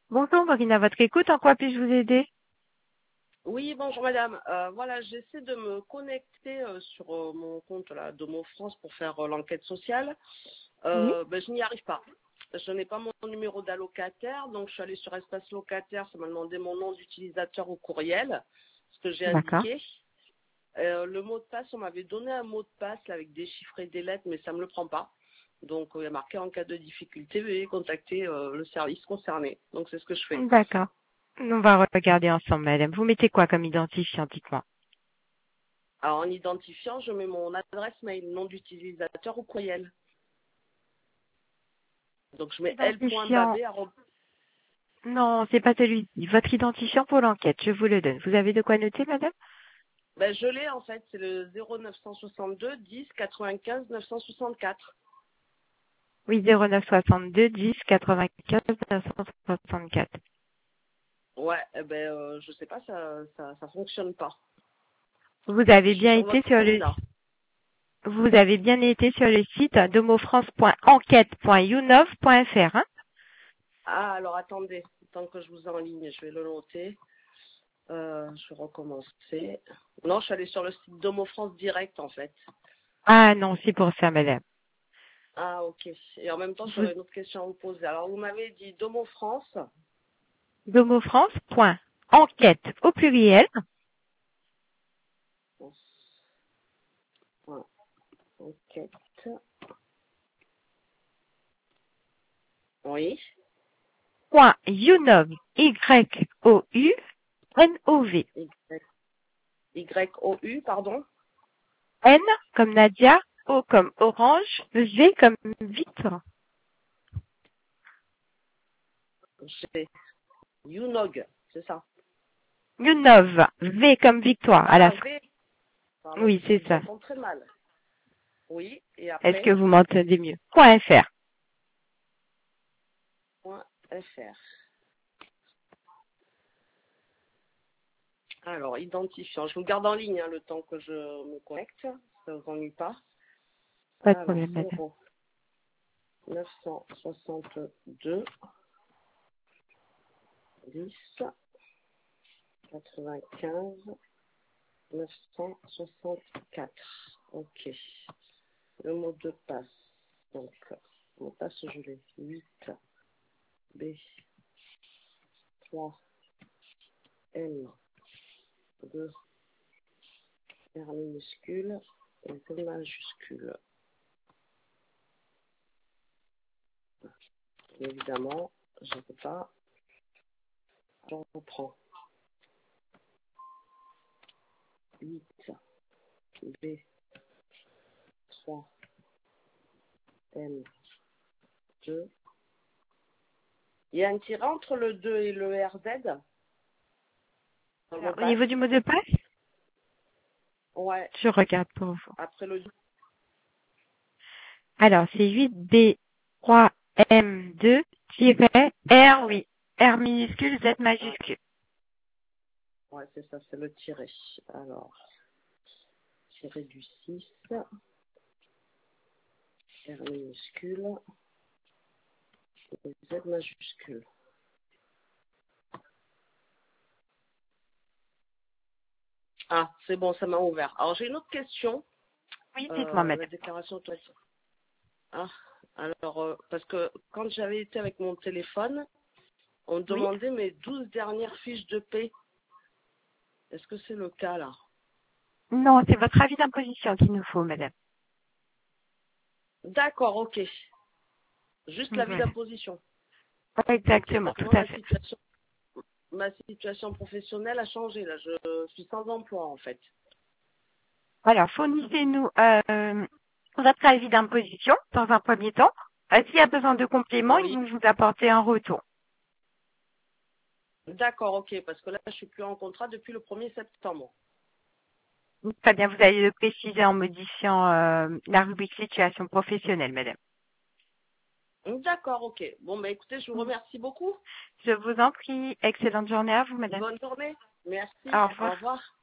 Bonjour, Marine, à votre écoute, en quoi puis-je vous aider? Oui, bonjour madame. Voilà, j'essaie de me connecter sur mon compte là, Domo France pour faire l'enquête sociale. Oui. Je n'y arrive pas. Je n'ai pas mon numéro d'allocataire, donc je suis allée sur espace locataire, ça m'a demandé mon nom d'utilisateur au courriel, ce que j'ai D'accord. indiqué. Le mot de passe, on m'avait donné un mot de passe là, avec des chiffres et des lettres, mais ça ne me le prend pas. Donc il y a marqué en cas de difficulté, veuillez contacter le service concerné. Donc c'est ce que je fais. D'accord. On va regarder ensemble, madame. Vous mettez quoi comme identifiant, dites-moi? Alors, en identifiant, je mets mon adresse mail, nom d'utilisateur au courriel. Donc, je mets Identifiant. l.babé. Non, c'est pas celui-ci. Votre identifiant pour l'enquête, je vous le donne. Vous avez de quoi noter, madame? Ben, je l'ai en fait, c'est le 0962 10 95 964. Oui, 0962 10 95 964. Ouais, je sais pas, ça fonctionne pas. Vous avez Je suis bien sur été votre sur site le là. vous avez bien été sur le site domofrance.enquête.younov.fr, hein? Ah, alors attendez, tant que je vous ai en ligne, je vais le noter. Je vais recommencer. Non, je suis allée sur le site Domo France Direct en fait. Ah non, c'est pour ça, madame. Ah, ok. Et en même temps, Vous, j'aurais une autre question à vous poser. Alors, vous m'avez dit Domo France. domofrance.enquête au pluriel. Ouais, enquête. Oui. Point Younov, Y-O-U-N-O-V. YOU, pardon. N comme Nadia, O comme Orange, V comme Victor. C'est YouNog, c'est ça. Younov, V comme Victoire à la Ah, fin. V. Pardon, Oui, parce que c'est je vous ça. entends très mal. Oui, et Est-ce que après, vous m'entendez mieux? Point .fr. .fr. Alors, identifiant. Je vous garde en ligne hein, le temps que je me connecte. Ça ne vous ennuie pas. Pas de Alors, problème, madame. 0 962 10 95 964. Ok. Le mot de passe. Donc, le mot de passe, je l'ai. 8 B 3 M 2 R minuscule et Z majuscule. Évidemment, je ne peux pas. Je reprends. 8 B 3 M 2. Il y a un tiret entre le 2 et le RZ dans le mot Alors, de au passe. niveau du mot de passe, Ouais, je regarde pour vous. après le 2. Alors, c'est 8B3M2-R, oui. R minuscule, Z Ah, majuscule. ouais, c'est ça, c'est le tiret. Alors, tiret du 6 R minuscule et Z majuscule. Ah, c'est bon, ça m'a ouvert. Alors, j'ai une autre question. Oui, dites-moi, La madame. déclaration automatique. Ah, alors, parce que quand j'avais été avec mon téléphone, on me Oui? demandait mes 12 dernières fiches de paie. Est-ce que c'est le cas là? Non, c'est votre avis d'imposition qu'il nous faut, madame. D'accord, ok. Juste l'avis Voilà. d'imposition. Ok, Exactement, parce que tout moi, à fait. ma situation professionnelle a changé là. Je suis sans emploi en fait. Alors, fournissez-nous votre avis d'imposition dans un premier temps. S'il y a besoin de compléments, ils Oui. vont vous apporter un retour. D'accord, ok, parce que là, je suis plus en contrat depuis le 1er septembre. Très bien, vous allez le préciser en modifiant la rubrique situation professionnelle, madame. D'accord, ok. Bon, bah écoutez, je vous remercie beaucoup. Je vous en prie. Excellente journée à vous, madame. Bonne journée. Merci. Au Au revoir. revoir.